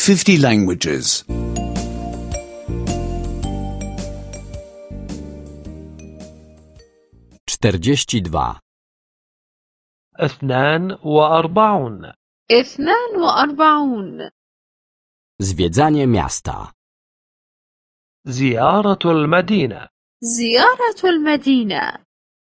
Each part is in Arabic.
50 languages. 42. 42. 42. Zwiedzanie miasta. زيارة المدينة. زيارة المدينة.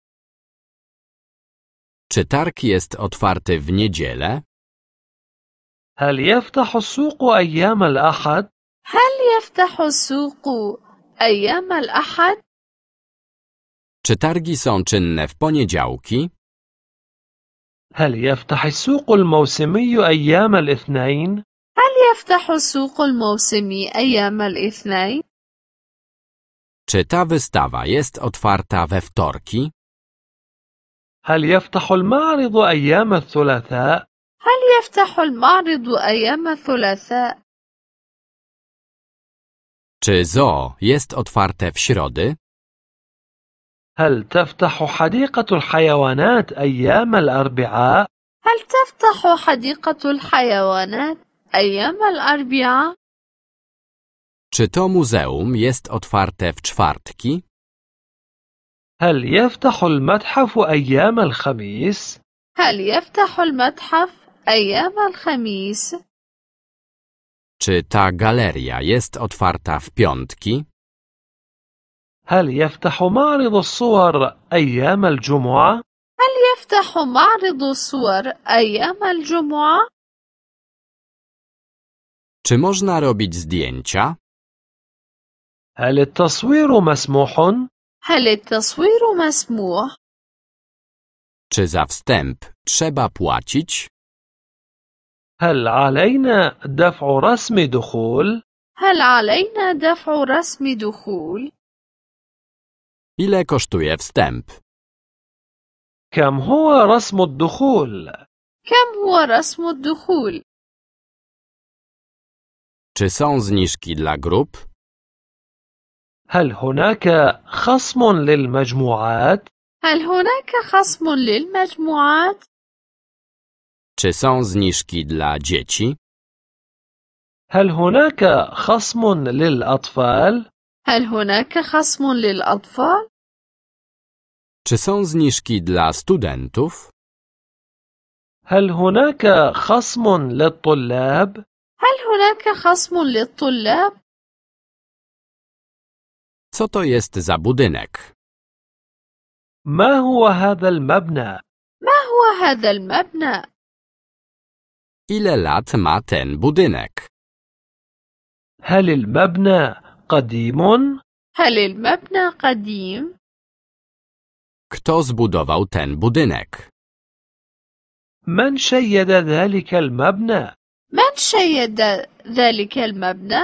Czy targ jest otwarty w niedzielę? هل يفتح السوق أيام الأحد؟ هل يفتح السوق أيام الأحد؟ Czy targi są czynne w poniedziałki? هل يفتح السوق الموسمي أيام الاثنين؟ هل يفتح السوق الموسمي أيام الاثنين؟ Czy ta wystawa jest otwarta we wtorki? هل يفتح المعرض أيام الثلاثاء؟ هل يفتح المعرض أيام الثلاثاء؟ Czy zoo jest otwarte w środy? هل تفتح حديقة الحيوانات أيام الأربعاء؟ هل تفتح حديقة الحيوانات أيام الأربعاء؟ Czy to muzeum jest otwarte w czwartki? هل يفتح المتحف أيام الخميس؟ هل يفتح المتحف أيام الخميس؟ Czy ta galeria jest otwarta w piątki? هل يفتح معرض الصور أيام الجمعة؟ هل يفتح معرض الصور أيام الجمعة؟ Czy można robić zdjęcia? هل التصوير مسموح؟ هل التصوير مسموح؟ Czy za wstęp trzeba płacić? هل علينا دفع رسم دخول؟ هل علينا دفع رسم دخول؟ Ile kosztuje wstęp? كم هو رسم الدخول؟ كم هو رسم الدخول؟ Czy są zniżki dla grup? هل هناك خصم للمجموعات؟ هل هناك خصم للمجموعات؟ Czy są zniżki dla dzieci? هل هناك خصم للأطفال؟ هل هناك خصم للأطفال؟ Czy są zniżki dla studentów? هل هناك خصم للطلاب؟ هل هناك خصم للطلاب؟ Co to jest za budynek? ما هو هذا المبنى؟ ما هو هذا المبنى؟ Ile lat ma ten budynek? هل المبنى قديم؟ هل المبنى قديم؟ Kto zbudował ten budynek? من شيد ذلك المبنى؟ من شيد ذلك المبنى؟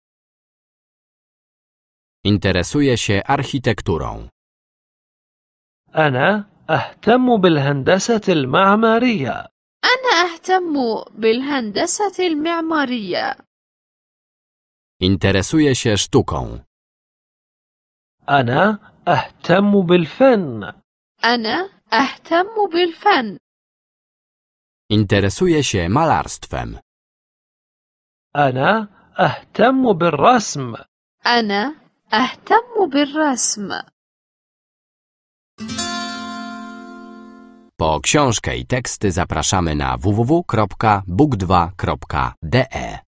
Interesuje się architekturą. أنا أهتم بالهندسة المعمارية. أنا أهتم بالهندسة المعمارية. Interesuje się sztuką. أنا أهتم بالفن. أنا أهتم بالفن. Interesuje się malarstwem. أنا أهتم بالرسم. أنا أهتم بالرسم. Po książkę i teksty zapraszamy na www.book2.de.